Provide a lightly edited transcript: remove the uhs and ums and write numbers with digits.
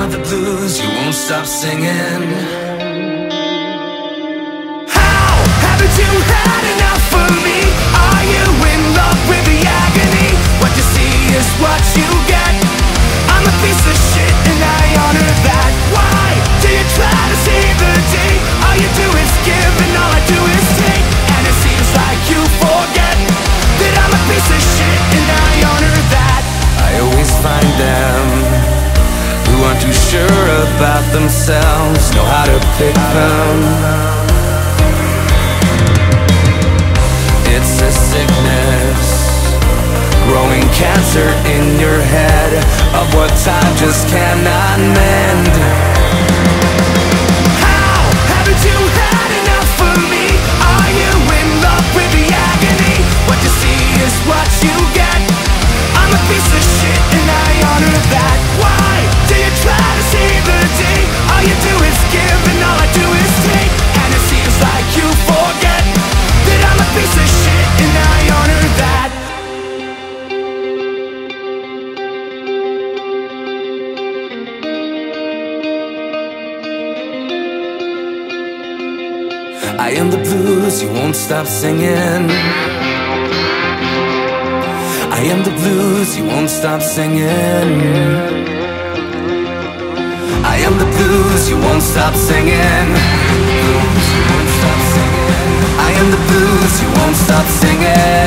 are the blues you won't stop singing. How haven't you had enough of me? Are you in love with the agony? What you see is what you get. I'm a piece of shit and I honor that. Why do you try to save the day? All you do is give and all I do is take. And it seems like you forget that I'm a piece of shit and I honor that. I always find them who aren't too sure about themselves know how to pick them. It's a sickness, growing cancer in your head, of what time just cannot mend. How haven't you had enough of me? Are you in love with the agony? What you see is what you get. I'm a piece of shit and I honor that. Why do you try to save the day? All you do is give and all I do is take. And it seems like you forget that I'm a piece of shit and I honor that. I am the blues you won't stop singing. I am the blues you won't stop singing. I am the blues you won't stop singing. I am the blues you won't stop singing.